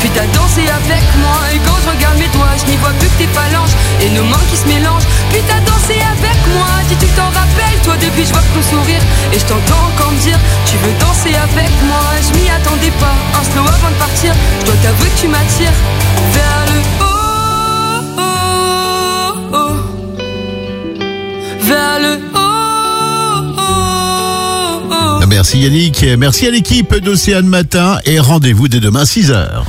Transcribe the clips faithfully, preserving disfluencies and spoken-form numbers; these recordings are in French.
puis t'as dansé avec moi. Et quand je regarde mes doigts, je n'y vois plus que tes phalanges et nos mains qui se mélangent. Puis t'as dansé avec moi, si tu t'en rappelles, toi depuis je vois ton sourire. Et je t'entends encore me dire, tu veux danser avec moi. Je m'y attendais pas, un slow avant de partir. Je dois t'avouer que tu m'attires vers le haut, oh, oh. Vers le haut, oh, oh. Merci Yannick, merci à l'équipe d'Océane Matin et rendez-vous dès demain six heures.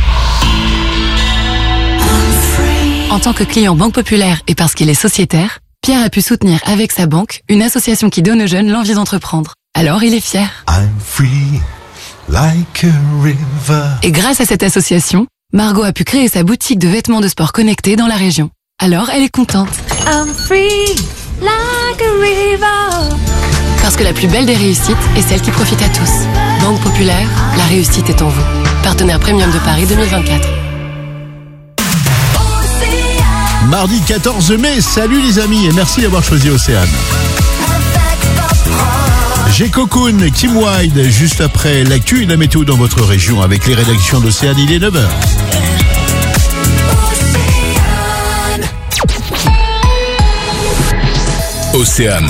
En tant que client Banque Populaire et parce qu'il est sociétaire, Pierre a pu soutenir avec sa banque une association qui donne aux jeunes l'envie d'entreprendre. Alors il est fier. I'm free, like a river. Et grâce à cette association, Margot a pu créer sa boutique de vêtements de sport connectés dans la région. Alors elle est contente. I'm free, like a river. Parce que la plus belle des réussites est celle qui profite à tous. Banque Populaire, la réussite est en vous. Partenaire Premium de Paris deux mille vingt-quatre. Mardi quatorze mai, salut les amis et merci d'avoir choisi Océane. J'ai Cocoon, Kim Wilde, juste après l'actu et la météo dans votre région avec les rédactions d'Océane, il est neuf heures. Océane.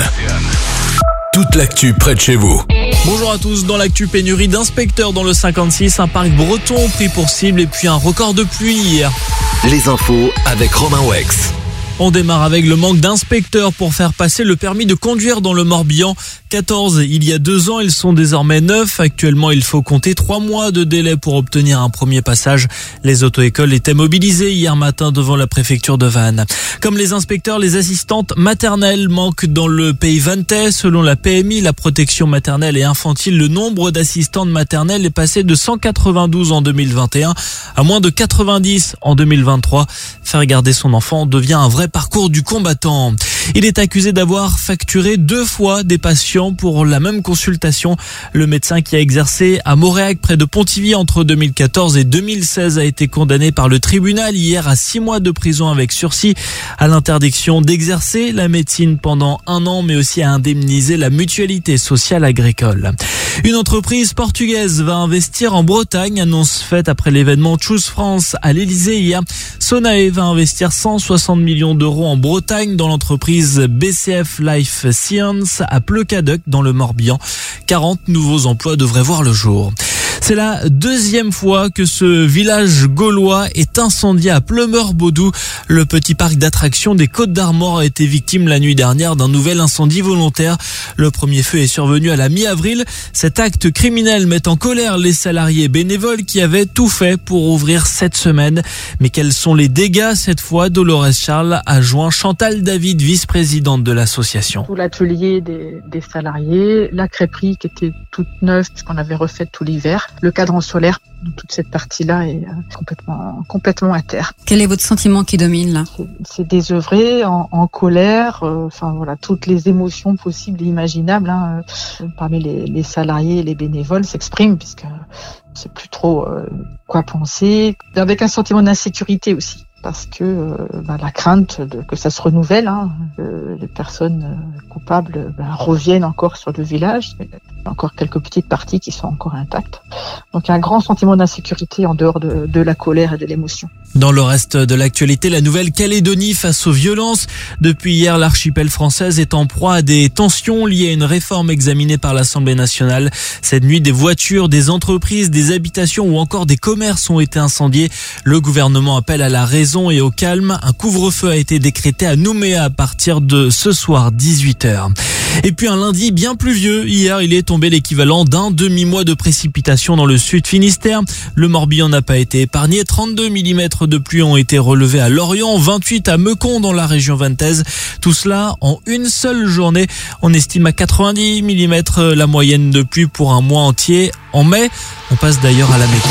Toute l'actu près de chez vous. Bonjour à tous, dans l'actu pénurie d'inspecteurs dans le cinquante-six, un parc breton pris pour cible et puis un record de pluie hier. Les infos avec Romain Wex. On démarre avec le manque d'inspecteurs pour faire passer le permis de conduire dans le Morbihan. quatorze il y a deux ans, ils sont désormais neuf. Actuellement, il faut compter trois mois de délai pour obtenir un premier passage. Les auto-écoles étaient mobilisées hier matin devant la préfecture de Vannes. Comme les inspecteurs, les assistantes maternelles manquent dans le pays vantais. Selon la P M I, la protection maternelle et infantile, le nombre d'assistantes maternelles est passé de cent quatre-vingt-douze en deux mille vingt et un à moins de quatre-vingt-dix en deux mille vingt-trois. Faire garder son enfant devient un vrai parcours du combattant. Il est accusé d'avoir facturé deux fois des patients pour la même consultation. Le médecin qui a exercé à Mauréac près de Pontivy entre deux mille quatorze et deux mille seize a été condamné par le tribunal hier à six mois de prison avec sursis, à l'interdiction d'exercer la médecine pendant un an, mais aussi à indemniser la mutualité sociale agricole. Une entreprise portugaise va investir en Bretagne, annonce faite après l'événement Choose France à l'Elysée hier. Sonae va investir cent soixante millions d'euros en Bretagne dans l'entreprise B C F Life Science à Pleucadec dans le Morbihan. quarante nouveaux emplois devraient voir le jour. C'est la deuxième fois que ce village gaulois est incendié à Pleumeur-Baudou. Le petit parc d'attractions des Côtes d'Armor a été victime la nuit dernière d'un nouvel incendie volontaire. Le premier feu est survenu à la mi-avril. Cet acte criminel met en colère les salariés bénévoles qui avaient tout fait pour ouvrir cette semaine. Mais quels sont les dégâts cette fois? Dolores Charles a joint Chantal David, vice-présidente de l'association. Tout l'atelier des, des salariés, la crêperie qui était toute neuve puisqu'on avait refait tout l'hiver. Le cadran solaire, toute cette partie-là est complètement, complètement à terre. Quel est votre sentiment qui domine là? C'est, c'est désœuvré, en, en colère, euh, enfin voilà, toutes les émotions possibles et imaginables hein, euh, parmi les, les salariés et les bénévoles s'expriment puisque on sait plus trop euh, quoi penser, avec un sentiment d'insécurité aussi. Parce que euh, bah, la crainte de, que ça se renouvelle, hein, que les personnes euh, coupables bah, reviennent encore sur le village. Il y a encore quelques petites parties qui sont encore intactes. Donc il y a un grand sentiment d'insécurité en dehors de, de la colère et de l'émotion. Dans le reste de l'actualité, la Nouvelle-Calédonie face aux violences. Depuis hier, l'archipel française est en proie à des tensions liées à une réforme examinée par l'Assemblée nationale. Cette nuit, des voitures, des entreprises, des habitations ou encore des commerces ont été incendiés. Le gouvernement appelle à la raison et au calme. Un couvre-feu a été décrété à Nouméa à partir de ce soir dix-huit heures. Et puis un lundi bien pluvieux. Hier, il est tombé l'équivalent d'un demi-mois de précipitations dans le sud Finistère. Le Morbihan n'a pas été épargné. trente-deux millimètres de pluie ont été relevés à Lorient, vingt-huit à Meucon dans la région vantaise. Tout cela en une seule journée. On estime à quatre-vingt-dix millimètres la moyenne de pluie pour un mois entier. En mai, on passe d'ailleurs à la météo.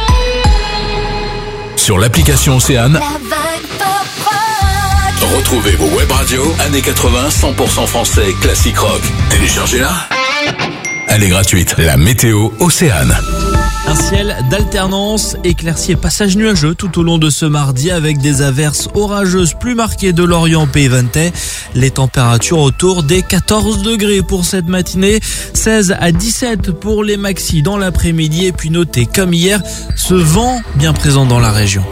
Sur l'application Océane, retrouvez vos web radios années quatre-vingts cent pour cent français classique rock. Téléchargez-la. Elle est gratuite. La météo Océane. Un ciel d'alternance, éclaircies et passages nuageux tout au long de ce mardi avec des averses orageuses plus marquées de l'Orient Pays Ventais. Les températures autour des quatorze degrés pour cette matinée, seize à dix-sept pour les maxis dans l'après-midi et puis notez comme hier ce vent bien présent dans la région.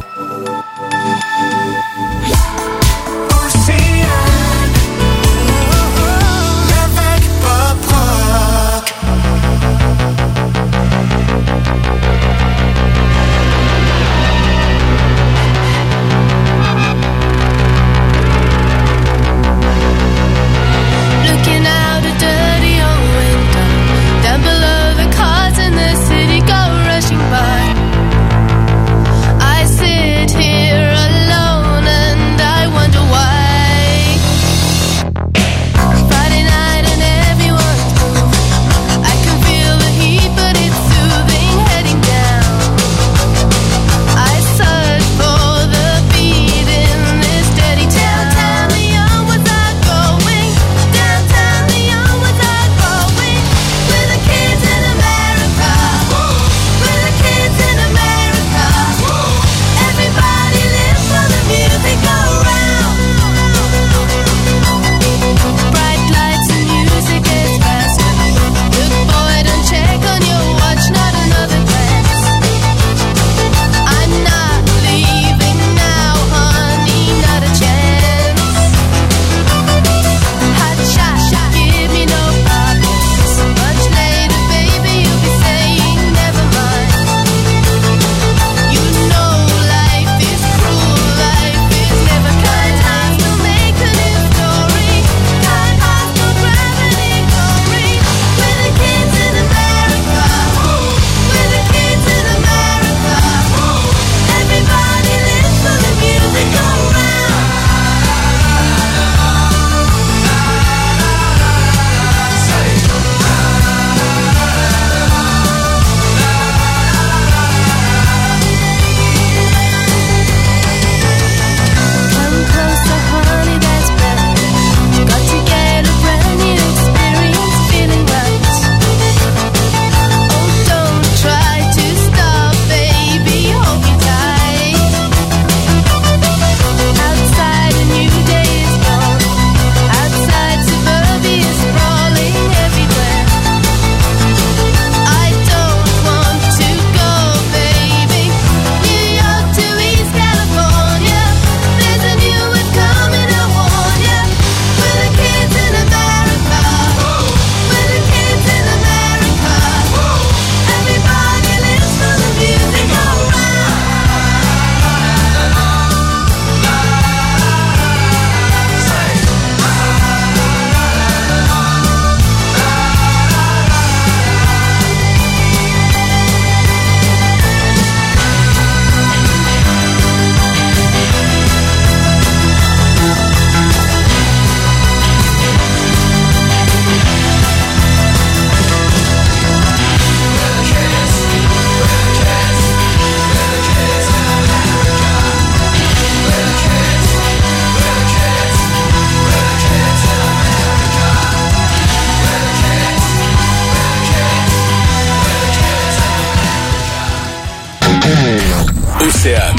Océane.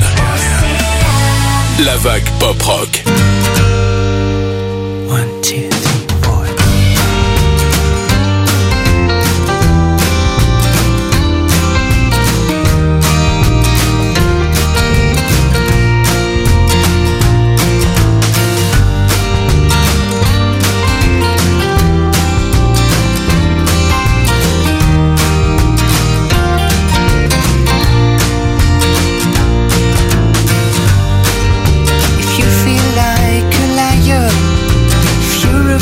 La vague pop-rock. One, two. If you feel like a liar, if you're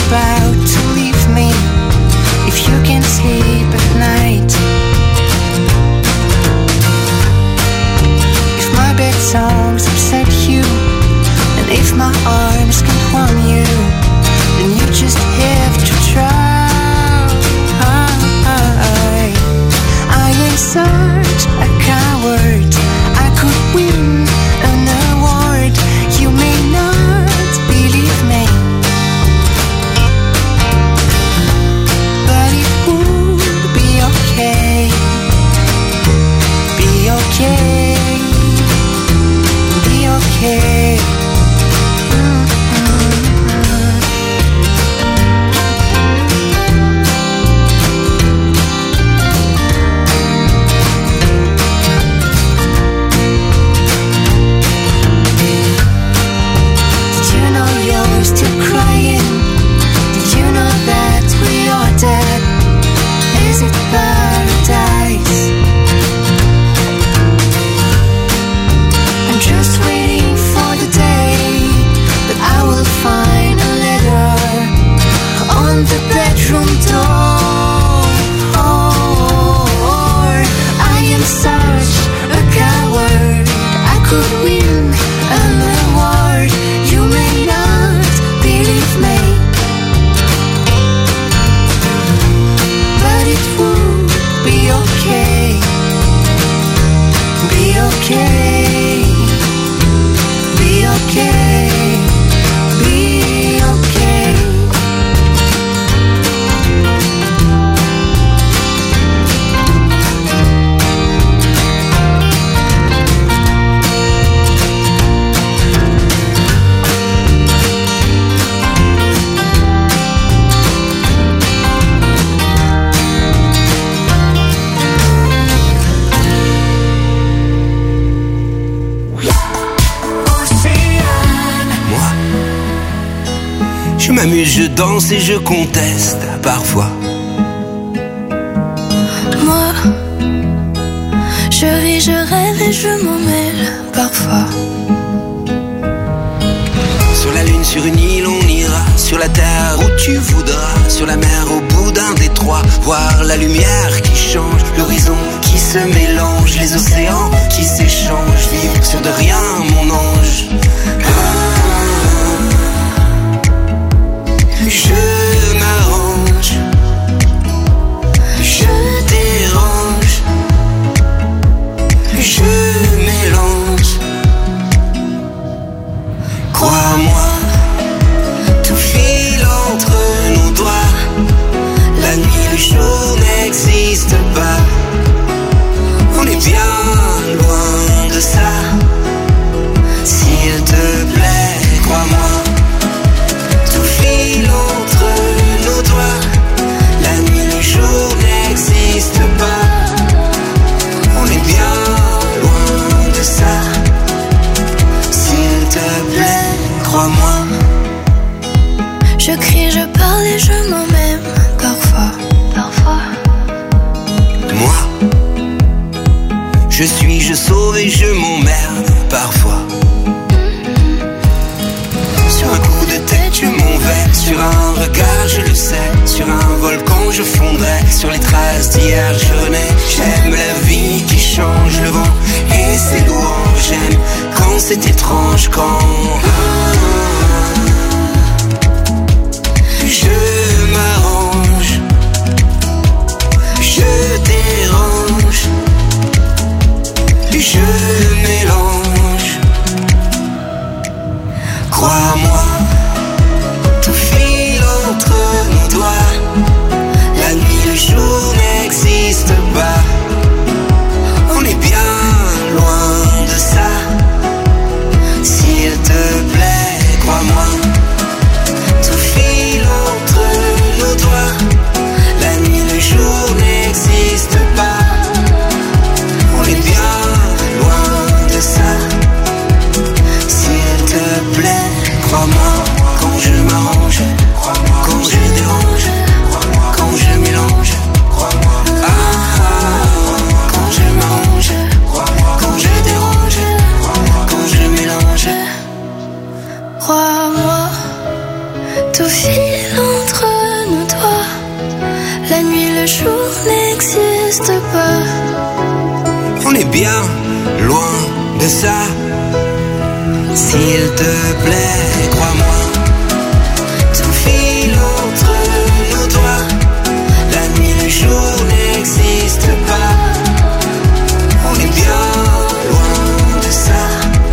okay, be okay, be okay. Je m'amuse, je danse et je conteste parfois. Moi, je ris, je rêve et je m'en mêle parfois. Sur la lune, sur une île, on ira. Sur la terre où tu voudras. Sur la mer, au bout d'un détroit. Voir la lumière qui change, l'horizon qui se mélange, les océans qui s'échangent. Vivre sur de rien, mon ange. Je m'arrange, je dérange, je mélange. Crois-moi, tout file entre nos doigts. La nuit, le jour n'existe pas. On est bien loin de ça. S'il te plaît, crois-moi. Entre nos doigts, la nuit, le jour n'existe pas. On est bien loin de ça. S'il te plaît, crois-moi. Je crie, je parle et je m'en même parfois, parfois. Moi, je suis, je sauve et je m'emmerde parfois. Sur un coup de tête, je m'en vais. Sur un regard, je le sais. Sur un volcan, je fondrai. Sur les traces d'hier, je nais. J'aime la vie qui change, le vent et ses louanges. J'aime quand c'est étrange, quand je m'arrange, je dérange, je mélange. Crois-moi, tout file entre nos doigts. La nuit, le jour n'existe pas. On est bien loin de ça. S'il te plaît, crois-moi. Tout file entre nos doigts. La nuit, le jour n'existe pas. On est bien loin de ça. S'il te plaît, crois-moi. Quand je m'arrange, quand je dérange, quand je mélange, ah, quand je m'arrange, quand je dérange, quand je mélange. Crois-moi, tout file entre nos doigts. La nuit, le jour n'existe pas. On est bien loin de ça. S'il te plaît, crois-moi. Tout file entre nos doigts. La nuit, le jour n'existe pas. On est bien loin de ça.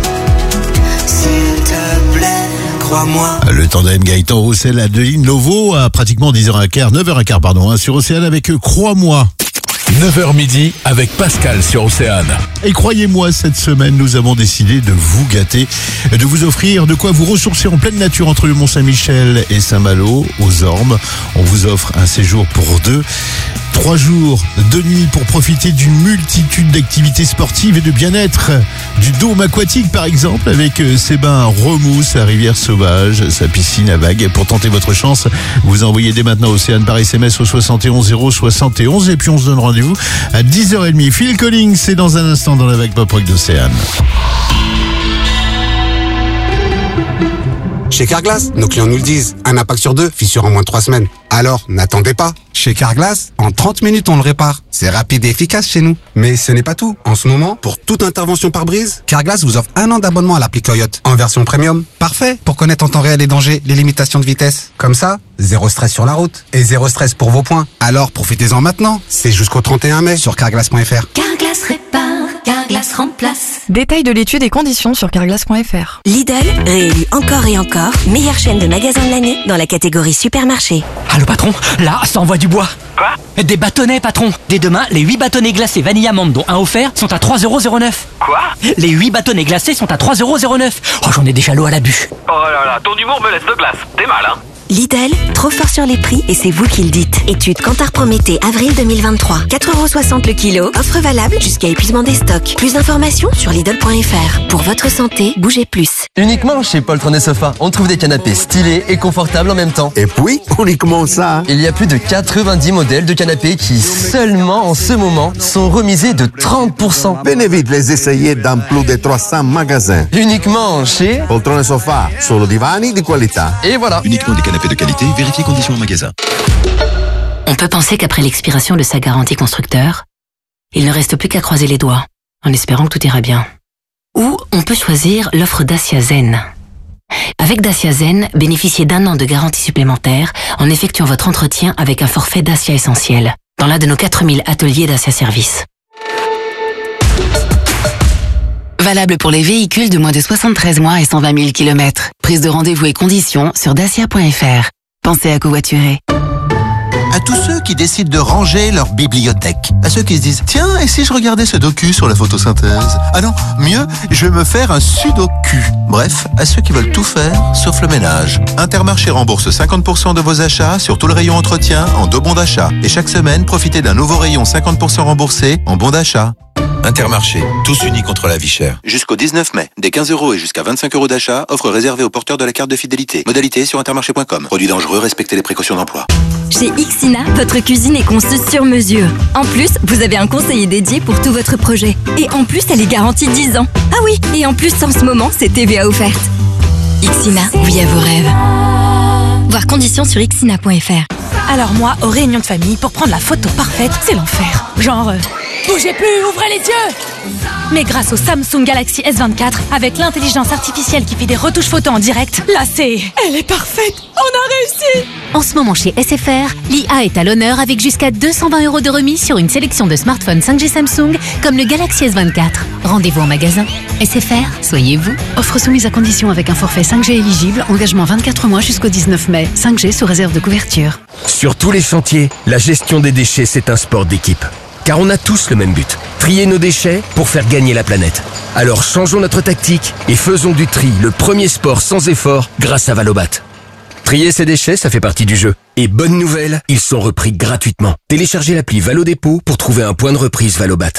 S'il te plaît, crois-moi. Le tandem Gaëtan Roussel, Adeline Lovo à pratiquement dix heures quinze, neuf heures quinze pardon, hein, sur Océane avec Crois-moi. neuf heures midi avec Pascal sur Océane. Et croyez-moi, cette semaine, nous avons décidé de vous gâter, de vous offrir de quoi vous ressourcer en pleine nature entre le Mont-Saint-Michel et Saint-Malo, aux Ormes. On vous offre un séjour pour deux. Trois jours, deux nuits pour profiter d'une multitude d'activités sportives et de bien-être. Du dôme aquatique par exemple, avec ses bains remous, sa rivière sauvage, sa piscine à vagues. Pour tenter votre chance, vous envoyez dès maintenant Océane par S M S au soixante et onze zéro soixante et onze et puis on se donne rendez-vous à dix heures trente. Phil Collins, c'est dans un instant dans la vague pop rock d'Océane. Chez Carglass, nos clients nous le disent, un impact sur deux, fissure en moins de trois semaines. Alors, n'attendez pas. Chez Carglass, en trente minutes, on le répare. C'est rapide et efficace chez nous. Mais ce n'est pas tout. En ce moment, pour toute intervention par brise, Carglass vous offre un an d'abonnement à l'appli Coyote, en version premium. Parfait pour connaître en temps réel les dangers, les limitations de vitesse. Comme ça, zéro stress sur la route et zéro stress pour vos points. Alors, profitez-en maintenant. C'est jusqu'au trente et un mai sur carglass point f r. Carglass répare, Carglass remplace. Détail de l'étude et conditions sur carglass point f r. Lidl, réélu encore et encore, meilleure chaîne de magasins de l'année dans la catégorie supermarché. Allô patron, là, ça envoie du bois. Quoi? Des bâtonnets patron. Dès demain, les huit bâtonnets glacés vanille amande dont un offert sont à trois euros zéro neuf. Quoi? Les huit bâtonnets glacés sont à trois euros zéro neuf. Oh, j'en ai déjà l'eau à la bûche. Oh là là, ton humour me laisse de glace. T'es mal, hein? Lidl, trop fort sur les prix et c'est vous qui le dites. Étude Kantar Prométhée, avril deux mille vingt-trois. quatre euros soixante le kilo. Offre valable jusqu'à épuisement des stocks. Plus d'informations sur Lidl point f r. Pour votre santé, bougez plus. Uniquement chez Poltron Sofa, on trouve des canapés stylés et confortables en même temps. Et puis, uniquement ça. Il y a plus de quatre-vingt-dix modèles de canapés qui, seulement en ce moment, sont remisés de trente pour cent. Venez vite les essayer dans plus de trois cents magasins. Uniquement chez Poltron Sofa, solo divani di qualità. Et voilà. Uniquement des canapés de qualité, vérifiez conditions au magasin. On peut penser qu'après l'expiration de sa garantie constructeur, il ne reste plus qu'à croiser les doigts, en espérant que tout ira bien. Ou on peut choisir l'offre Dacia Zen. Avec Dacia Zen, bénéficiez d'un an de garantie supplémentaire en effectuant votre entretien avec un forfait Dacia Essentiel, dans l'un de nos quatre mille ateliers Dacia Service. Valable pour les véhicules de moins de soixante-treize mois et cent vingt mille kilomètres. Prise de rendez-vous et conditions sur dacia point f r. Pensez à covoiturer. À tous ceux qui décident de ranger leur bibliothèque. À ceux qui se disent, tiens, et si je regardais ce docu sur la photosynthèse? Ah non, mieux, je vais me faire un sudoku. Bref, à ceux qui veulent tout faire, sauf le ménage. Intermarché rembourse cinquante pour cent de vos achats sur tout le rayon entretien en deux bons d'achat. Et chaque semaine, profitez d'un nouveau rayon cinquante pour cent remboursé en bons d'achat. Intermarché, tous unis contre la vie chère. Jusqu'au dix-neuf mai, des quinze euros et jusqu'à vingt-cinq euros d'achat, offre réservée aux porteurs de la carte de fidélité. Modalité sur intermarché point com. Produit dangereux, respectez les précautions d'emploi. Chez Ixina, votre cuisine est conçue sur mesure. En plus, vous avez un conseiller dédié pour tout votre projet. Et en plus, elle est garantie dix ans. Ah oui, et en plus, en ce moment, c'est T V A offerte. Ixina, oui à vos rêves. Voir conditions sur ixina point f r. Alors moi, aux réunions de famille, pour prendre la photo parfaite, c'est l'enfer. Genre, euh, bougez plus, ouvrez les yeux. Mais grâce au Samsung Galaxy S vingt-quatre, avec l'intelligence artificielle qui fait des retouches photos en direct, là c'est... Elle est parfaite. On a réussi. En ce moment chez S F R, l'I A est à l'honneur avec jusqu'à deux cent vingt euros de remise sur une sélection de smartphones cinq G Samsung, comme le Galaxy S vingt-quatre. Rendez-vous en magasin. S F R, soyez vous. Offre soumise à condition avec un forfait cinq G éligible, engagement vingt-quatre mois jusqu'au dix-neuf mai. cinq G sous réserve de couverture. Sur tous les chantiers, la gestion des déchets, c'est un sport d'équipe. Car on a tous le même but, trier nos déchets pour faire gagner la planète. Alors changeons notre tactique et faisons du tri le premier sport sans effort grâce à Valobat. Trier ses déchets, ça fait partie du jeu. Et bonne nouvelle, ils sont repris gratuitement. Téléchargez l'appli Valodépôt pour trouver un point de reprise Valobat.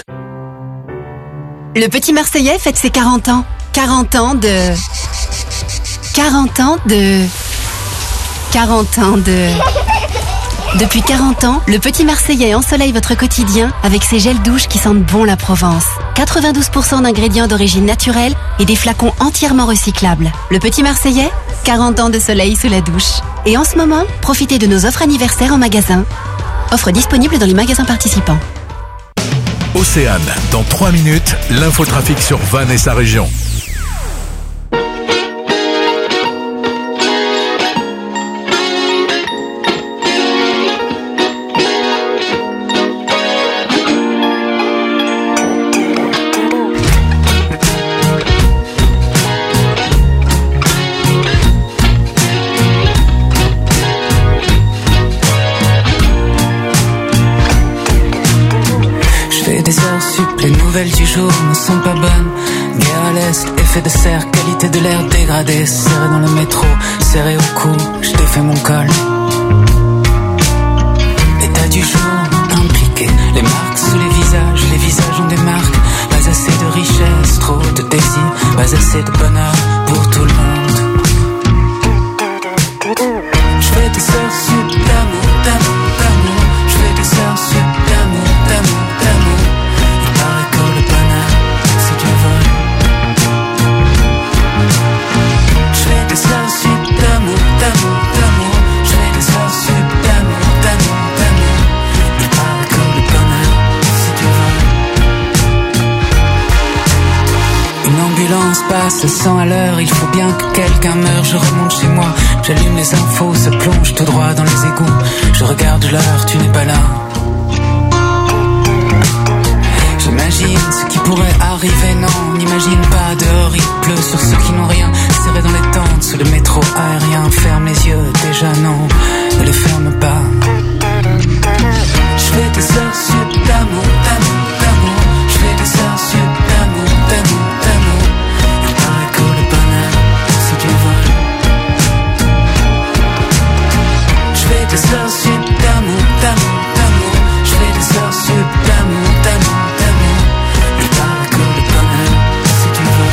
Le petit Marseillais fête ses quarante ans. quarante ans de... quarante ans de... quarante ans de... Depuis quarante ans, le petit Marseillais ensoleille votre quotidien avec ses gels douches qui sentent bon la Provence. quatre-vingt-douze pour cent d'ingrédients d'origine naturelle et des flacons entièrement recyclables. Le petit Marseillais, quarante ans de soleil sous la douche. Et en ce moment, profitez de nos offres anniversaires en magasin. Offre disponible dans les magasins participants. Océane, dans trois minutes, l'infotrafic sur Vannes et sa région. Les nouvelles du jour ne sont pas bonnes. Guerre à l'est, effet de serre, qualité de l'air dégradée. Serré dans le métro, serré au cou, je défais mon col. État du jour, impliqué. Les marques sous les visages, les visages ont des marques. Pas assez de richesse, trop de désir. Pas assez de bonheur pour tout le monde. Je fais des heures sup d'amour, d'amour, d'amour. Je fais des heures sup d'amour, d'amour, d'amour. Passe cent à l'heure, il faut bien que quelqu'un meure. Je remonte chez moi, j'allume les infos, se plonge tout droit dans les égouts. Je regarde l'heure, tu n'es pas là. J'imagine ce qui pourrait pourrait arriver, non, n'imagine pas, dehors il pleut sur ceux qui n'ont rien, serrés dans les tentes, sous le métro aérien, ferme les yeux, déjà non, ne les ferme pas. Je fais des heures sup d'amour, d'amour, d'amour, je fais des heures sup d'amour, d'amour, d'amour, il paraît que le bonheur, c'est du vol. Je fais des heures sup d'amour, d'amour, d'amour, je fais des heures sup d'amour, d'amour, d'amour, il paraît que le bonheur, c'est du vol.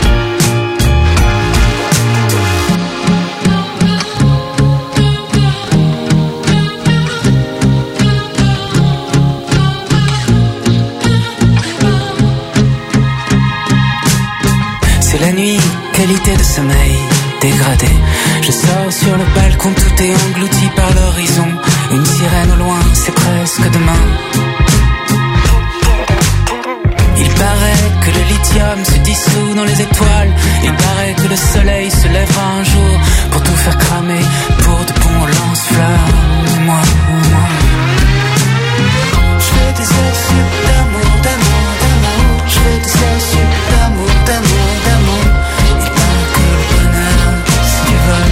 C'est la nuit, qualité de sommeil dégradé. Je sors sur le balcon, tout est englouti par l'horizon. Une sirène au loin, c'est presque demain. Il paraît que le lithium se dissout dans les étoiles. Il paraît que le soleil se lèvera un jour pour tout faire cramer, pour de bons lance-flammes. Moi, moi. Je fais des heures sup d'amour, d'amour, d'amour. Je fais des heures sup d'amour, d'amour, d'amour. Il paraît que le bonheur, c'est du vol.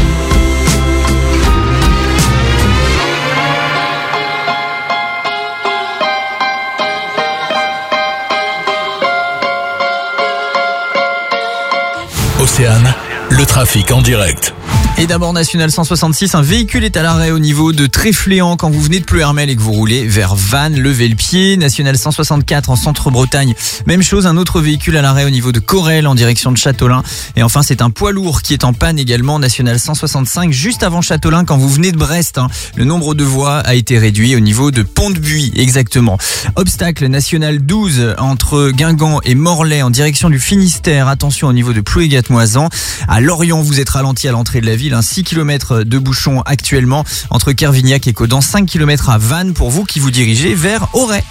Océane, le trafic en direct. Et d'abord, National cent soixante-six, un véhicule est à l'arrêt au niveau de Tréfléan quand vous venez de Pleuhermel et que vous roulez vers Vannes, levez le pied. National cent soixante-quatre en centre-Bretagne, même chose, un autre véhicule à l'arrêt au niveau de Corel en direction de Châteaulin. Et enfin, c'est un poids lourd qui est en panne également, National cent soixante-cinq, juste avant Châteaulin quand vous venez de Brest. Hein. Le nombre de voies a été réduit au niveau de Pont-de-Buis, exactement. Obstacle, National douze entre Guingamp et Morlaix en direction du Finistère. Attention au niveau de Plouégat-Moisan. À Lorient, vous êtes ralenti à l'entrée de la ville. six kilomètres de bouchons actuellement entre Kervignac et Caudan, cinq kilomètres à Vannes pour vous qui vous dirigez vers Auray.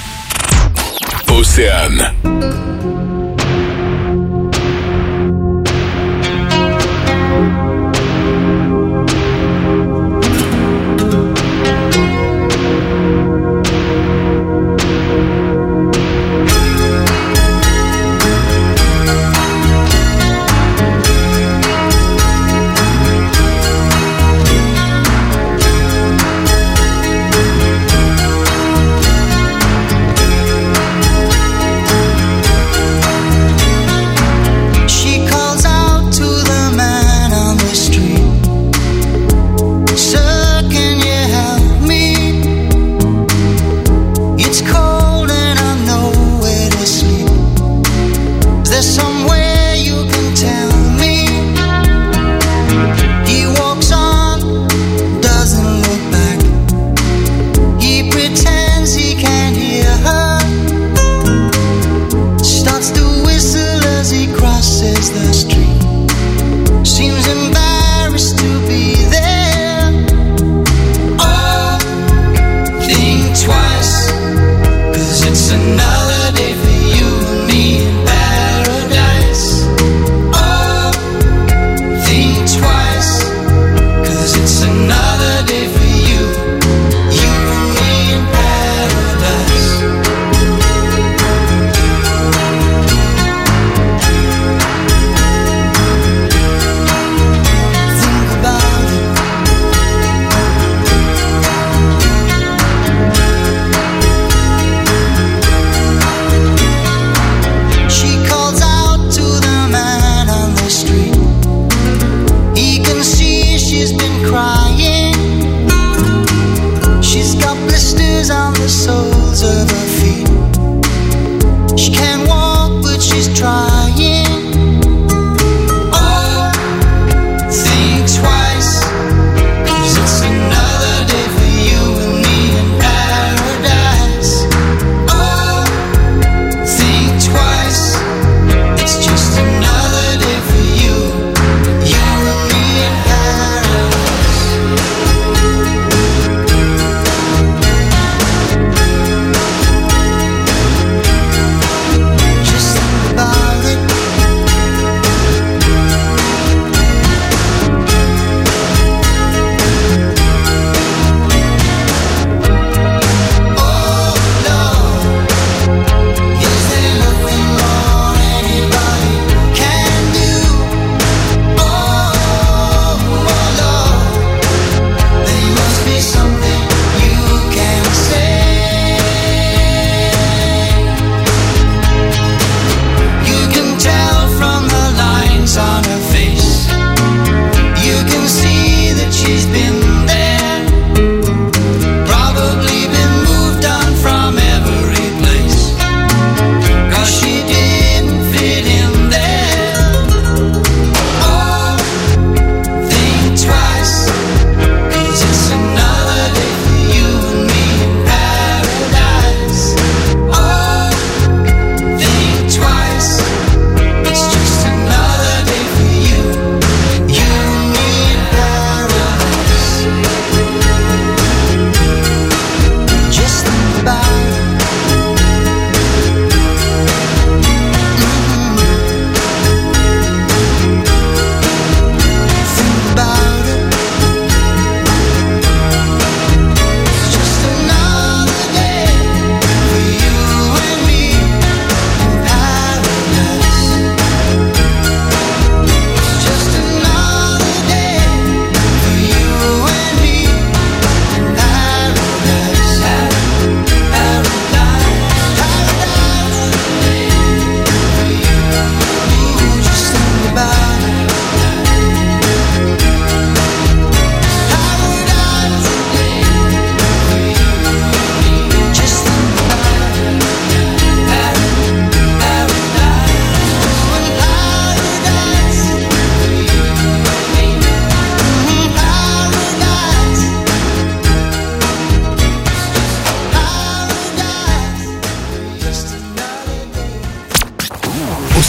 Océane. It's another day for you and me in paradise.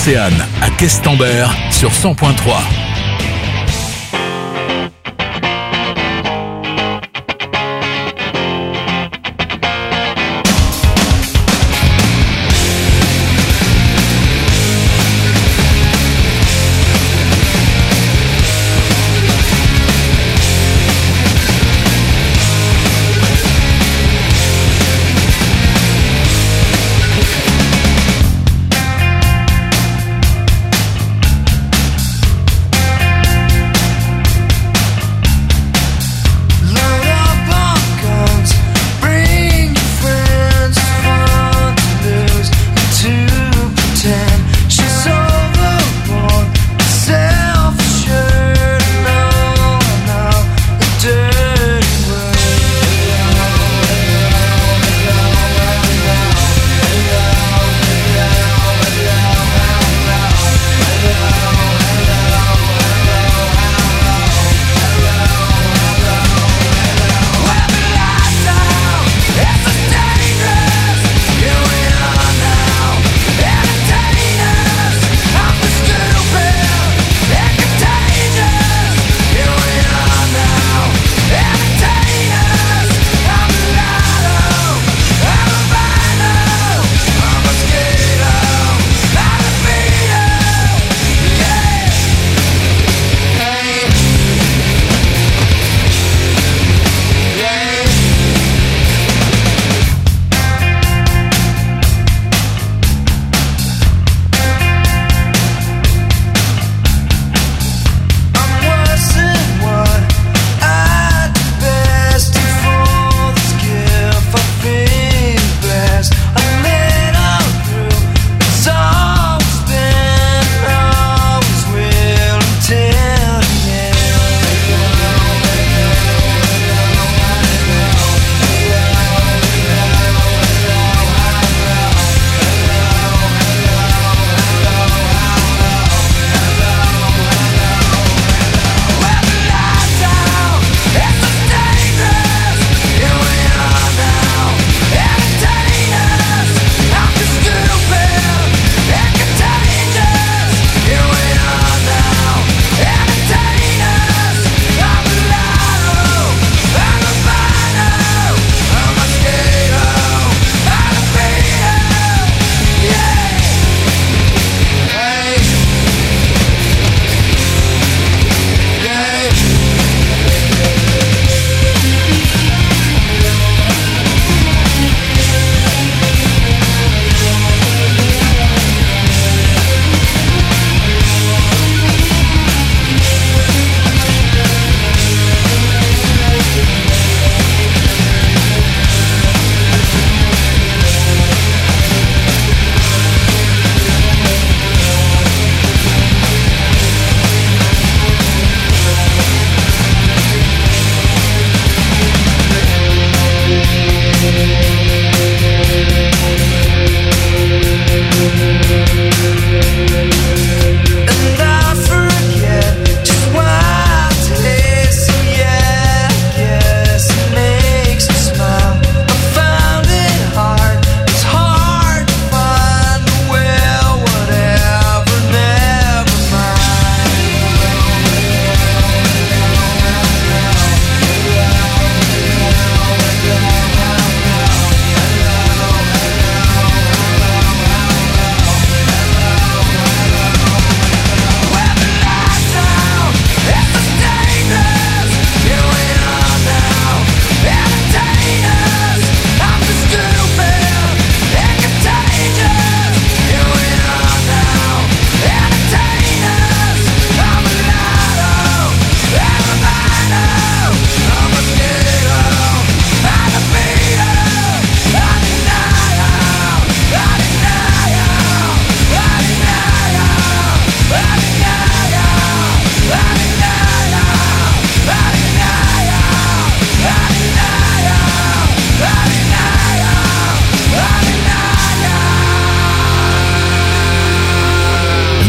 Océane à Questembert sur cent point trois.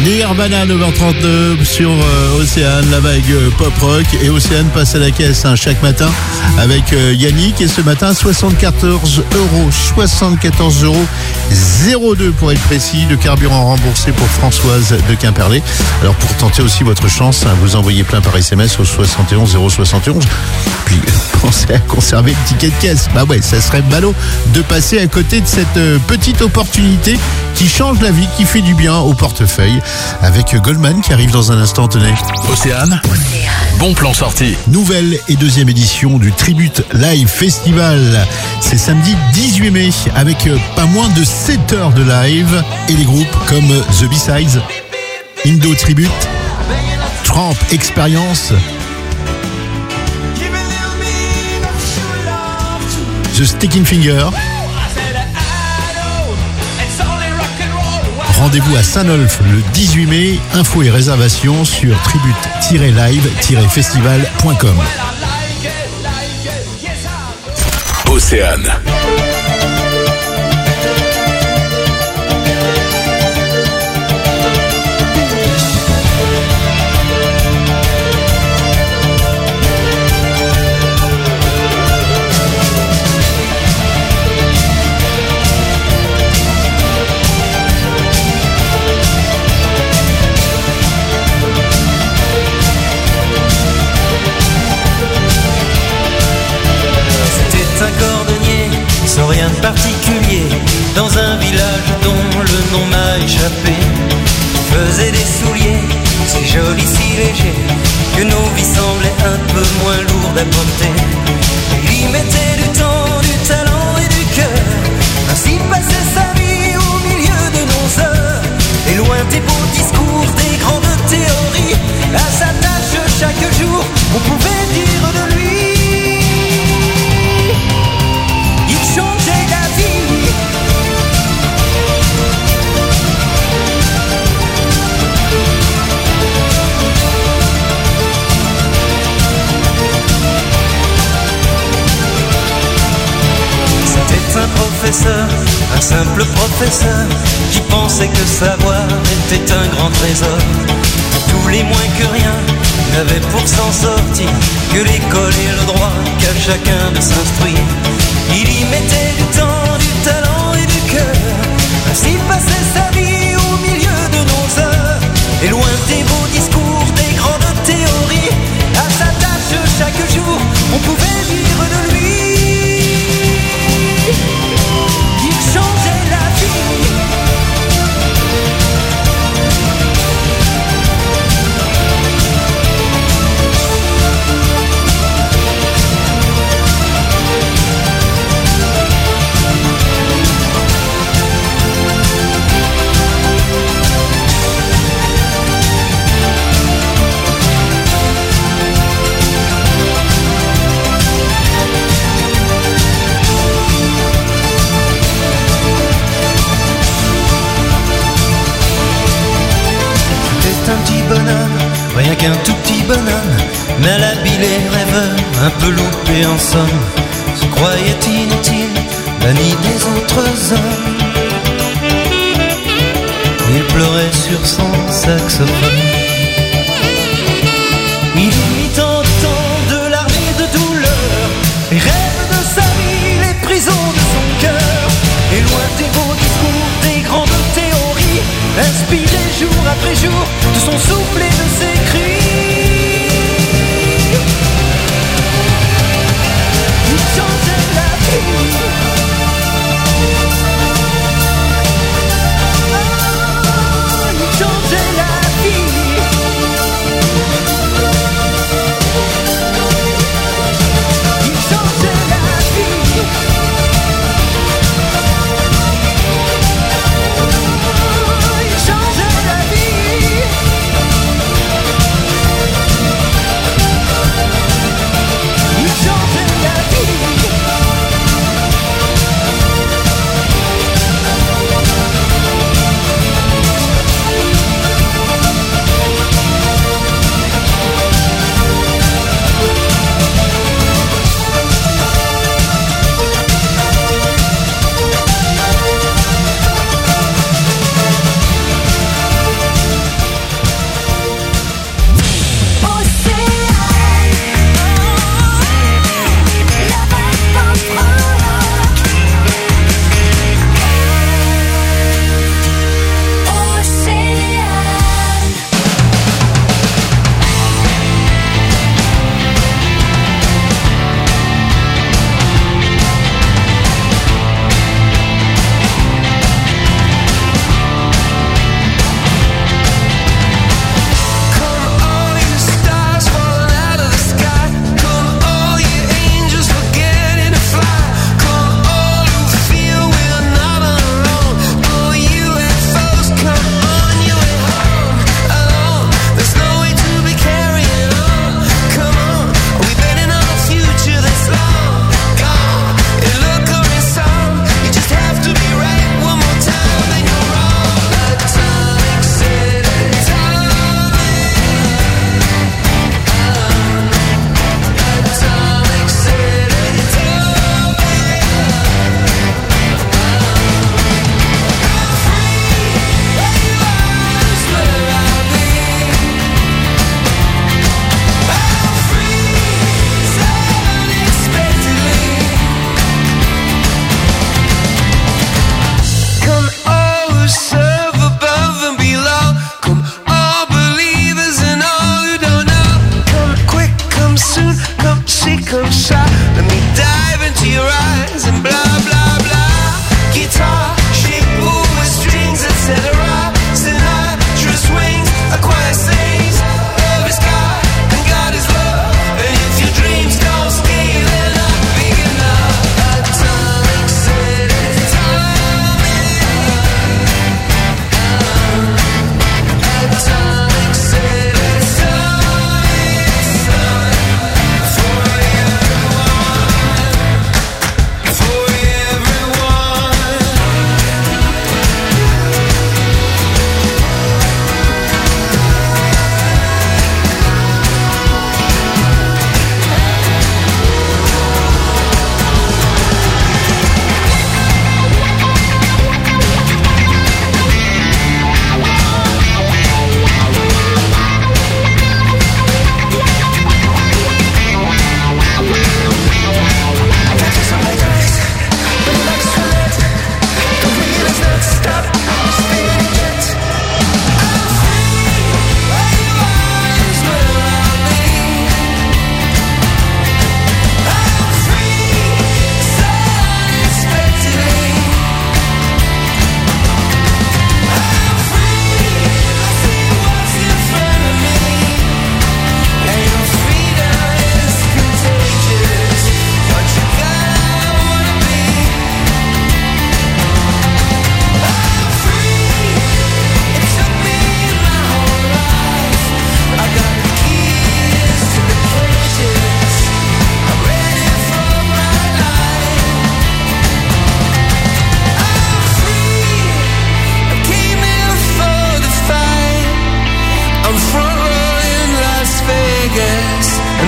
Nirvana neuf heures trente-neuf sur euh, Océane, la vague euh, pop rock. Et Océane passe à la caisse hein, chaque matin avec euh, Yannick. Et ce matin, soixante-quatorze euros. soixante-quatorze euros zéro deux pour être précis. De carburant remboursé pour Françoise de Quimperlé. Alors pour tenter aussi votre chance, hein, vous envoyez plein par S M S au soixante et onze zéro soixante et onze. Puis pensez à conserver le ticket de caisse. Bah ouais, ça serait ballot de passer à côté de cette euh, petite opportunité qui change la vie, qui fait du bien au portefeuille. Avec Goldman qui arrive dans un instant, tenez. Océane, bon plan sorti. Nouvelle et deuxième édition du Tribute Live Festival. C'est samedi dix-huit mai avec pas moins de sept heures de live et les groupes comme The B-Sides, Indo Tribute, Tramp Experience, The Sticking Finger. Rendez-vous à Saint-Nolff le dix-huit mai. Infos et réservations sur tribute tiret live tiret festival point com. Océane. Sans rien de particulier, dans un village dont le nom m'a échappé. Faisait des souliers, si jolis, si légers, que nos vies semblaient un peu moins lourdes à porter. Il y mettait du temps, du talent et du cœur, ainsi passait sa vie au milieu de nos heures. Et loin des beaux discours, des grandes théories, à sa tâche chaque jour, on pouvait dire de lui. Un professeur, un simple professeur, qui pensait que savoir était un grand trésor. Tous les moins que rien n'avaient pour s'en sortir que l'école et le droit qu'à chacun de s'instruire. Il y mettait du temps, du talent et du cœur, ainsi passait sa vie au milieu de nos heures. Et loin des beaux discours, des grandes théories, à sa tâche chaque jour, on pouvait dire de lui. Rien qu'un tout petit bonhomme, mal habillé, rêveur, un peu loupé en somme, se croyait inutile, banni des autres hommes. Il pleurait sur son saxophone. Il y mit tant de temps de larmes et de douleur, les rêves de sa vie, les prisons de son cœur. Et loin des beaux discours, des grandes théories, inspiré jour après jour de son souffle et de ses cris. Il changeait la vie. Oh, il changeait la vie. Il changeait la vie. Il changeait la vie.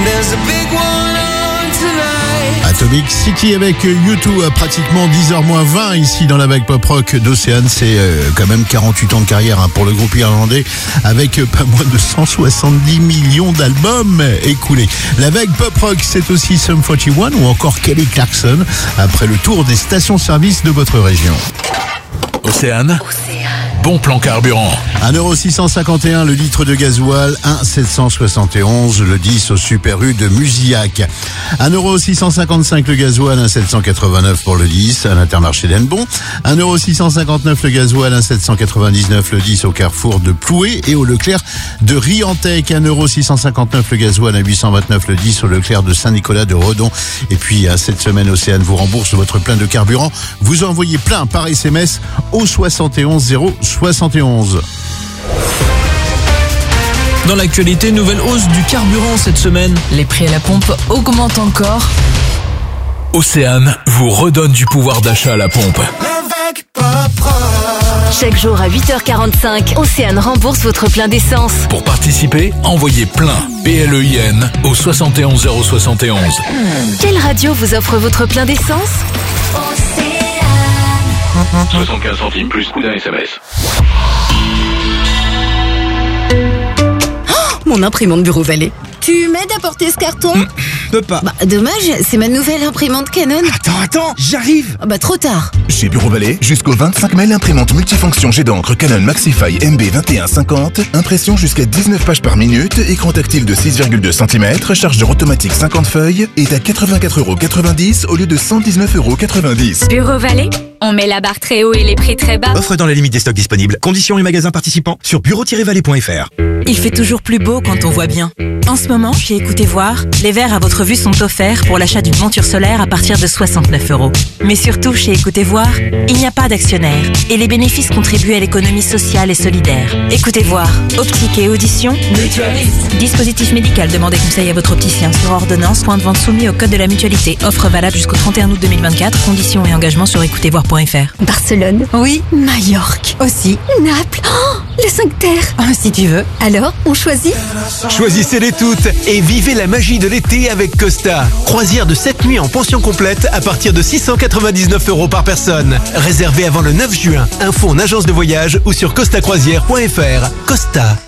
There's a big one on tonight. Atomic City avec U deux à pratiquement dix heures moins vingt ici dans la vague pop rock d'Océane. C'est euh, quand même quarante-huit ans de carrière hein, pour le groupe irlandais avec euh, pas moins de cent soixante-dix millions d'albums écoulés. La vague pop rock, c'est aussi Sum quarante et un ou encore Kelly Clarkson après le tour des stations-service de votre région. Océane. Bon plan carburant. un euro six cent cinquante et un le litre de gasoil, un euro sept cent soixante et onze le dix au Super U de Musillac. un euro six cent cinquante-cinq le gasoil, un euro sept cent quatre-vingt-neuf pour le dix à l'Intermarché d'Hennebon. un euro six cent cinquante-neuf le gasoil, un euro sept cent quatre-vingt-dix-neuf le dix au Carrefour de Ploué et au Leclerc de Riantec. un euro six cent cinquante-neuf le gasoil, un euro huit cent vingt-neuf le dix au Leclerc de Saint-Nicolas de Redon. Et puis cette semaine, Océane vous rembourse votre plein de carburant. Vous envoyez plein par S M S au soixante et onze zéro soixante et onze. Dans l'actualité, nouvelle hausse du carburant cette semaine. Les prix à la pompe augmentent encore. Océane vous redonne du pouvoir d'achat à la pompe. Chaque jour à huit heures quarante-cinq, Océane rembourse votre plein d'essence. Pour participer, envoyez plein, P L E I N, au soixante et onze zéro soixante et onze. Quelle radio vous offre votre plein d'essence? soixante-quinze centimes plus coût d'un S M S. Oh, mon imprimante Bureau Vallée. Tu m'aides à porter ce carton? mmh, Peux pas. Bah, dommage, c'est ma nouvelle imprimante Canon. Attends, attends, j'arrive. Ah bah, trop tard. Chez Bureau Vallée, jusqu'au vingt-cinq mai, l'imprimante multifonction jet d'encre Canon Maxify M B vingt et un cinquante, impression jusqu'à dix-neuf pages par minute, écran tactile de six virgule deux centimètres, chargeur automatique cinquante feuilles, est à quatre-vingt-quatre euros quatre-vingt-dix au lieu de cent dix-neuf euros quatre-vingt-dix. Bureau Vallée, on met la barre très haut et les prix très bas. Offre dans la limite des stocks disponibles. Conditions et magasins participants sur bureau tiret vallée point f r. Il fait toujours plus beau quand on voit bien. En ce moment, chez Écoutez Voir, les verres à votre vue sont offerts pour l'achat d'une monture solaire à partir de soixante-neuf euros. Mais surtout, chez Écoutez Voir, il n'y a pas d'actionnaire et les bénéfices contribuent à l'économie sociale et solidaire. Écoutez Voir, optique et audition, mutualiste. Dispositif médical, demandez conseil à votre opticien sur ordonnance, point de vente soumis au code de la mutualité. Offre valable jusqu'au trente et un août deux mille vingt-quatre, conditions et engagements sur écoutez voir point f r. Barcelone. Oui. Majorque. Aussi. Naples. Oh, les cinq terres. Oh, si tu veux. Alors, on choisit? Choisissez-les toutes et vivez la magie de l'été avec Costa. Croisière de sept nuits en pension complète à partir de six cent quatre-vingt-dix-neuf euros par personne. Réservé avant le neuf juin. Info en agence de voyage ou sur costa croisière point f r. Costa.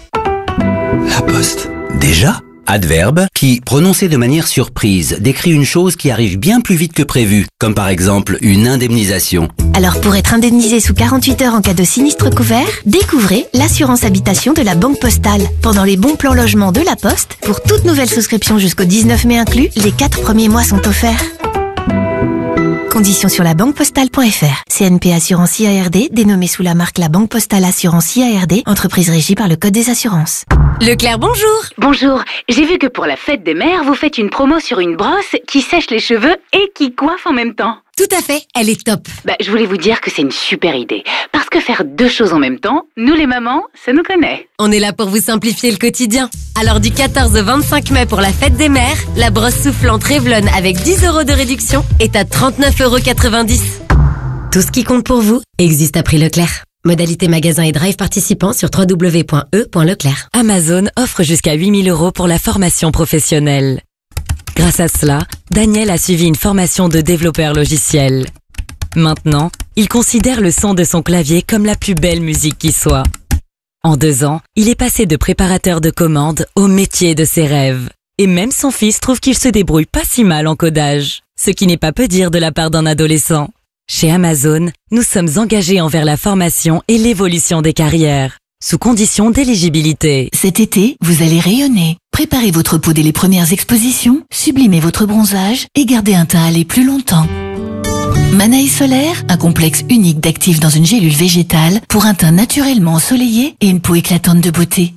La Poste. Déjà ? Adverbe qui, prononcé de manière surprise, décrit une chose qui arrive bien plus vite que prévu, comme par exemple une indemnisation. Alors pour être indemnisé sous quarante-huit heures en cas de sinistre couvert, découvrez l'assurance habitation de la Banque Postale. Pendant les bons plans logement de la Poste, pour toute nouvelle souscription jusqu'au dix-neuf mai inclus, les quatre premiers mois sont offerts. Conditions sur la banque postale point f r. C N P Assurance I A R D, dénommée sous la marque La Banque Postale Assurance I A R D, entreprise régie par le Code des assurances. Leclerc, bonjour. Bonjour, j'ai vu que pour la fête des mères, vous faites une promo sur une brosse qui sèche les cheveux et qui coiffe en même temps. Tout à fait, elle est top. Bah, je voulais vous dire que c'est une super idée. Parce que faire deux choses en même temps, nous les mamans, ça nous connaît. On est là pour vous simplifier le quotidien. Alors du quatorze au vingt-cinq mai pour la fête des mères, la brosse soufflante Revlon avec dix euros de réduction est à trente-neuf euros quatre-vingt-dix. Tout ce qui compte pour vous existe à prix Leclerc. Modalité magasin et drive participants sur w w w point e point leclerc. Amazon offre jusqu'à huit mille euros pour la formation professionnelle. Grâce à cela, Daniel a suivi une formation de développeur logiciel. Maintenant, il considère le son de son clavier comme la plus belle musique qui soit. En deux ans, il est passé de préparateur de commandes au métier de ses rêves. Et même son fils trouve qu'il se débrouille pas si mal en codage. Ce qui n'est pas peu dire de la part d'un adolescent. Chez Amazon, nous sommes engagés envers la formation et l'évolution des carrières, sous condition d'éligibilité. Cet été, vous allez rayonner. Préparez votre peau dès les premières expositions, sublimez votre bronzage et gardez un teint allé plus longtemps. Manaï Solaire, un complexe unique d'actifs dans une gélule végétale pour un teint naturellement ensoleillé et une peau éclatante de beauté.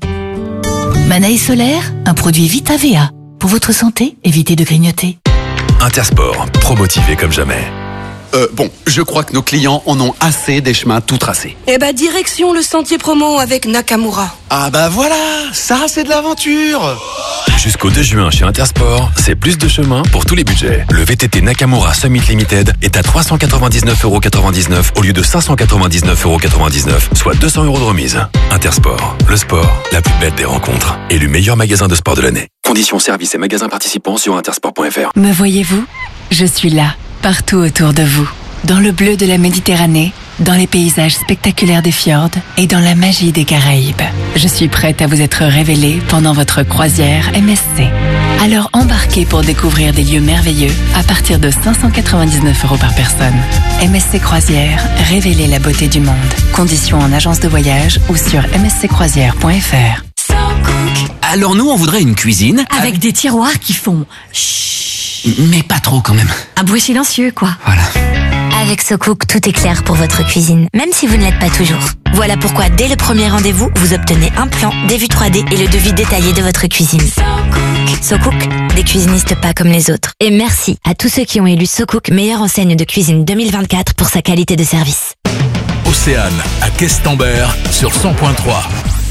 Manaï Solaire, un produit Vita V A. Pour votre santé, évitez de grignoter. Intersport, trop motivé comme jamais. Euh, bon, je crois que nos clients en ont assez des chemins tout tracés. Eh bah, direction le sentier promo avec Nakamura. Ah bah voilà, ça c'est de l'aventure. Jusqu'au deux juin chez Intersport, c'est plus de chemin pour tous les budgets. Le V T T Nakamura Summit Limited est à trois cent quatre-vingt-dix-neuf euros quatre-vingt-dix-neuf au lieu de cinq cent quatre-vingt-dix-neuf euros quatre-vingt-dix-neuf, soit deux cents euros de remise. Intersport, le sport, la plus belle des rencontres. Élu meilleur magasin de sport de l'année. Conditions services et magasins participants sur intersport point f r. Me voyez-vous ? Je suis là, partout autour de vous. Dans le bleu de la Méditerranée, dans les paysages spectaculaires des fjords et dans la magie des Caraïbes. Je suis prête à vous être révélée pendant votre croisière M S C. Alors embarquez pour découvrir des lieux merveilleux à partir de cinq cent quatre-vingt-dix-neuf euros par personne. M S C Croisière, révélez la beauté du monde. Conditions en agence de voyage ou sur m s c croisière point f r. Alors nous, on voudrait une cuisine Avec des tiroirs qui font chut. Mais pas trop quand même. Un bruit silencieux, quoi. Voilà. Avec SoCook, tout est clair pour votre cuisine, même si vous ne l'êtes pas toujours. Voilà pourquoi, dès le premier rendez-vous, vous obtenez un plan, des vues trois D et le devis détaillé de votre cuisine. SoCook, des cuisinistes pas comme les autres. Et merci à tous ceux qui ont élu SoCook meilleure enseigne de cuisine deux mille vingt-quatre pour sa qualité de service. Océane, à Questembert, sur cent point trois.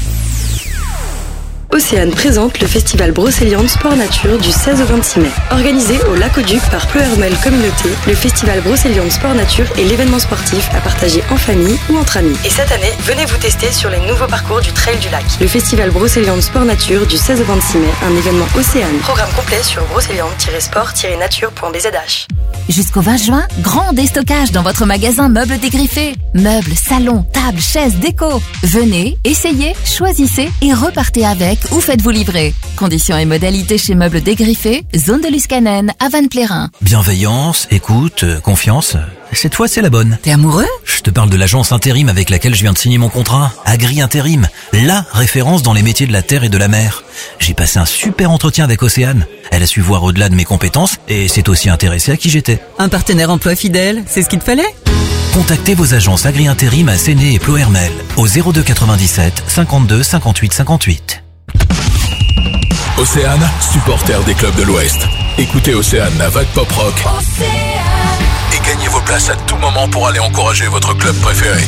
Océane présente le festival Brocéliande Sport Nature du seize au vingt-six mai. Organisé au Lac-au-Duc par Pleuhermel Communauté, le festival Brocéliande Sport Nature est l'événement sportif à partager en famille ou entre amis. Et cette année, venez vous tester sur les nouveaux parcours du Trail du Lac. Le festival Brocéliande Sport Nature du seize au vingt-six mai, un événement Océane. Programme complet sur brocéliande tiret sport tiret nature point b z h. Jusqu'au vingt juin, grand déstockage dans votre magasin Meubles Dégriffés. Meubles, salons, tables, chaises, déco. Venez, essayez, choisissez et repartez avec ou faites-vous livrer. Conditions et modalités chez Meubles Dégriffés, zone de Luscanen, à Vannes-Plérin. Bienveillance, écoute, confiance. Cette fois, c'est la bonne. T'es amoureux ? Je te parle de l'agence intérim avec laquelle je viens de signer mon contrat. Agri Intérim, la référence dans les métiers de la terre et de la mer. J'ai passé un super entretien avec Océane. Elle a su voir au-delà de mes compétences et s'est aussi intéressée à qui j'étais. Un partenaire emploi fidèle, c'est ce qu'il te fallait ? Contactez vos agences Agri Intérim à Séné et Plohermel au zéro deux quatre-vingt-dix-sept cinquante-deux cinquante-huit cinquante-huit. Océane, supporter des clubs de l'Ouest. Écoutez Océane, la vague pop rock. Et gagnez vos places à tout moment pour aller encourager votre club préféré.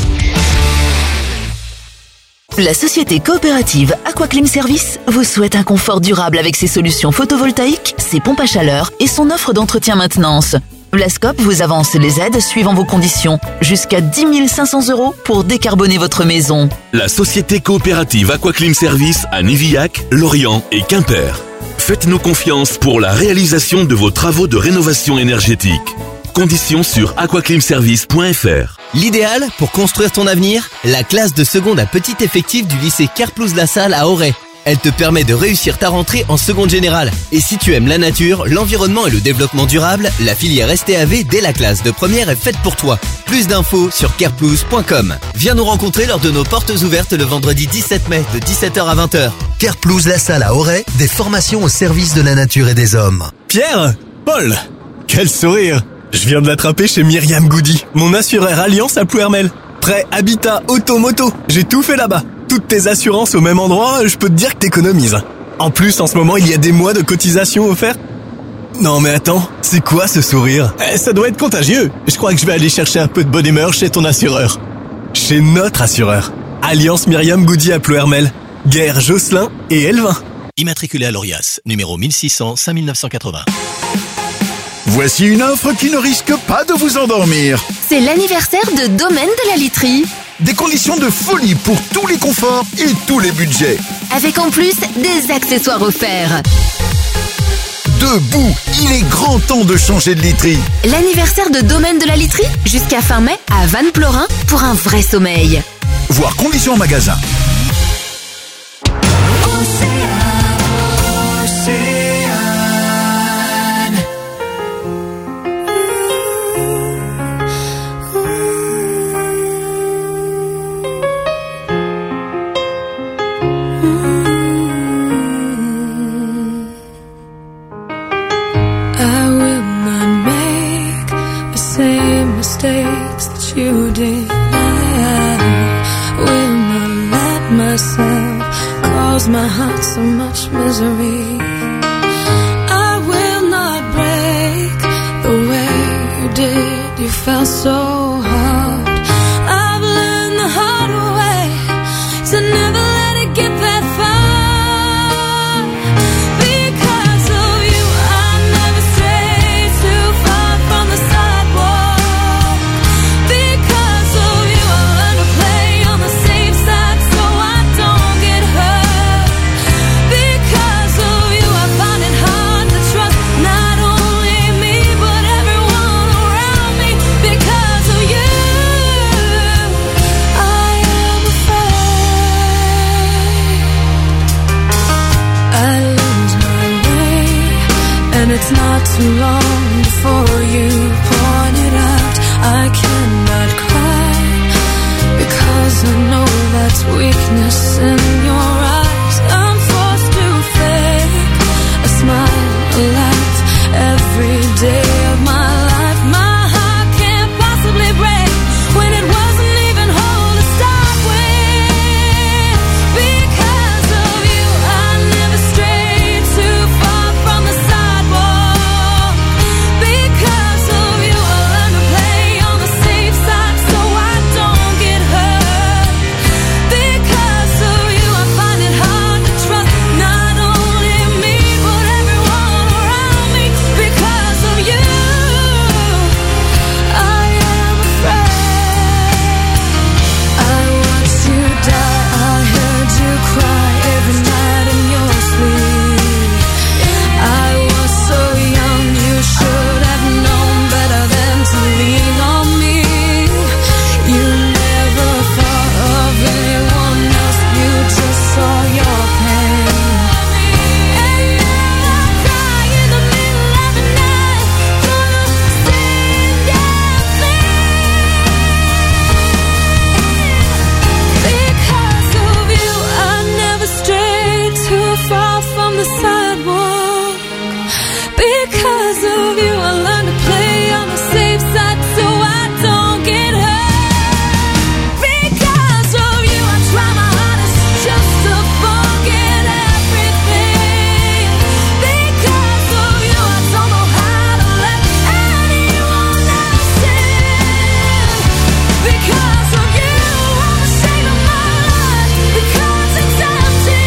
La société coopérative Aquaclim Service vous souhaite un confort durable avec ses solutions photovoltaïques, ses pompes à chaleur et son offre d'entretien-maintenance. Vlascop vous avance les aides suivant vos conditions, jusqu'à dix mille cinq cents euros pour décarboner votre maison. La société coopérative Aquaclim Service à Nivillac, Lorient et Quimper. Faites-nous confiance pour la réalisation de vos travaux de rénovation énergétique. Conditions sur aquaclimservice point f r. L'idéal pour construire ton avenir, la classe de seconde à petit effectif du lycée Kerplouz-La-Salle à Auray. Elle te permet de réussir ta rentrée en seconde générale. Et si tu aimes la nature, l'environnement et le développement durable, la filière S T A V dès la classe de première est faite pour toi. Plus d'infos sur kerplouz point com. Viens nous rencontrer lors de nos portes ouvertes le vendredi dix-sept mai de dix-sept heures à vingt heures. Kerplouz-La-Salle à Auray, des formations au service de la nature et des hommes. Pierre, Paul, quel sourire! Je viens de l'attraper chez Myriam Goody, mon assureur Alliance à Plouhermel. Prêt, habitat, auto, moto, j'ai tout fait là-bas. Toutes tes assurances au même endroit, je peux te dire que t'économises. En plus, en ce moment, il y a des mois de cotisation offerts. Non mais attends, c'est quoi ce sourire ? eh, Ça doit être contagieux. Je crois que je vais aller chercher un peu de bonne humeur chez ton assureur. Chez notre assureur. Alliance Myriam Goody à Plouhermel. Guerre Josselin et Elvin. Immatriculé à l'Orias, numéro mille six cents cinq neuf cent quatre-vingts. Voici une offre qui ne risque pas de vous endormir. C'est l'anniversaire de Domaine de la Literie. Des conditions de folie pour tous les conforts et tous les budgets. Avec en plus des accessoires offerts. Debout, il est grand temps de changer de literie. L'anniversaire de Domaine de la Literie, jusqu'à fin mai à Vannes-Plérin pour un vrai sommeil. Voir conditions en magasin. Mistakes that you did, I will not let myself cause my heart so much misery. I will not break the way you did. You felt so hard. I've learned the hard way to never let it get that far. Bye. It's not too long before you point it out. I cannot cry because I know that's weakness in your eyes. I'm forced to fake a smile, a laugh every day of my life. My heart can't possibly break when it wasn't even whole to start with. Because of you, I never strayed too far from the sidewalk. Because of you, I learned to play on the safe side so I don't get hurt. Because of you, I find it hard to trust not only me but everyone around me. Because of you, I am afraid. I watched you die, I heard you cry every night in your sleep. I was so young, you should have known better than to lean on me. You never thought of anyone else, you just saw your pain. And now I cry in the middle of the night for the same damn thing. Because of you, I never strayed too far from the sidewalk. Because of you, I learned to play on the safe side so I don't get hurt. Because of you, I try my hardest just to forget everything. Because of you, I don't know how to let anyone else in. Because of you, I'm ashamed of my life because it's empty.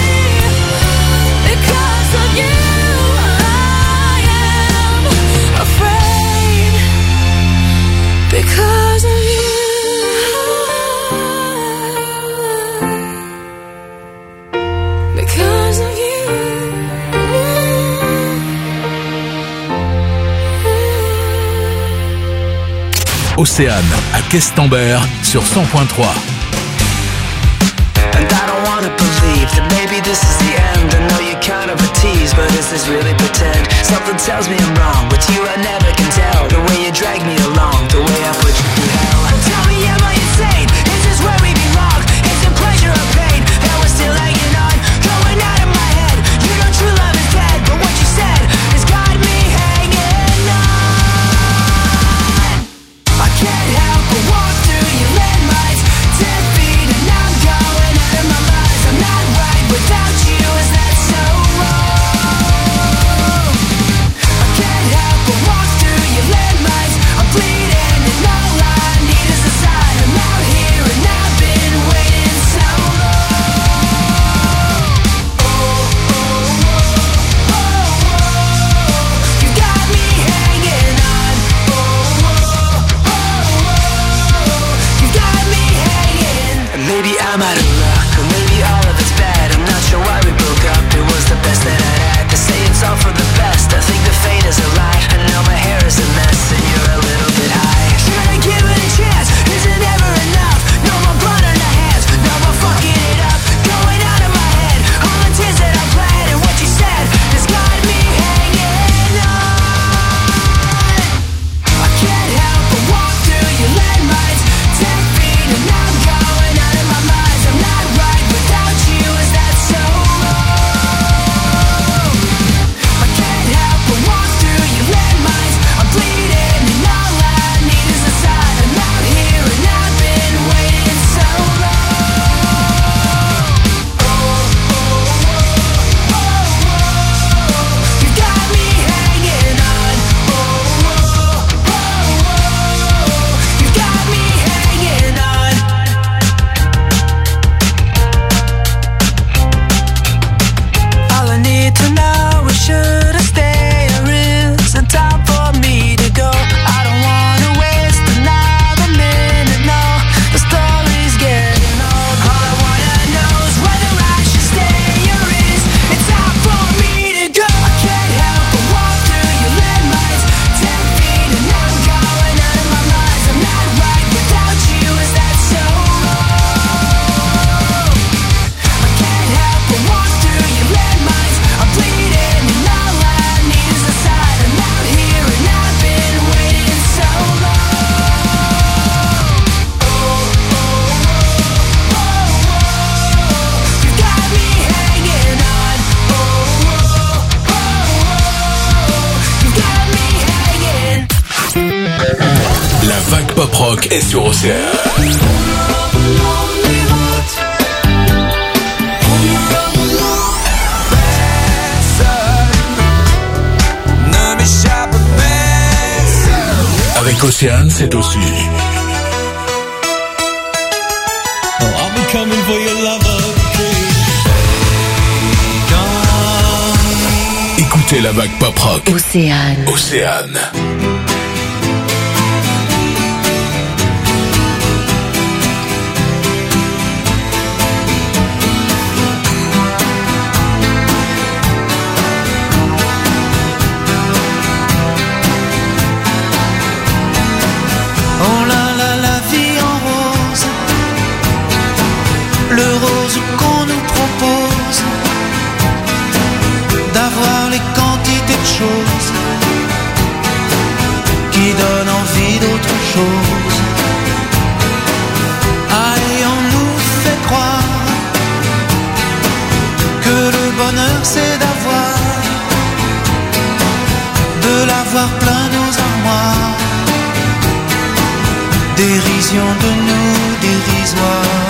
Because of you, I am afraid. Because of you. Because of you. Océane à Questembert sur cent point trois. And I don't wanna believe that maybe this is the end. I know you're kind of a tease, but is this really pretend? Something tells me I'm wrong, but you I never can tell. The way you drag me along, the way I put you through hell. Tell me, am I insane? Is this where we belong? Is it pleasure or pain that we're still hanging on? Going out of my head, you know true love is dead, but what you said has got me hanging on. I can't help but walk through your landmines, ten feet and I'm going out of my mind. I'm not right without you, is that so wrong? I can't help vague pop rock est sur Océane. Avec Océane, c'est aussi. Oh, I'll be coming for your lover. Écoutez la vague pop rock. Océane. Océane. Oh là là, la vie en rose, le rose qu'on nous propose, d'avoir les quantités de choses qui donnent envie d'autre chose. Ah, et on nous fait croire que le bonheur c'est d'avoir, de l'avoir plein nos armoires. Dérision de nous, dérisoire.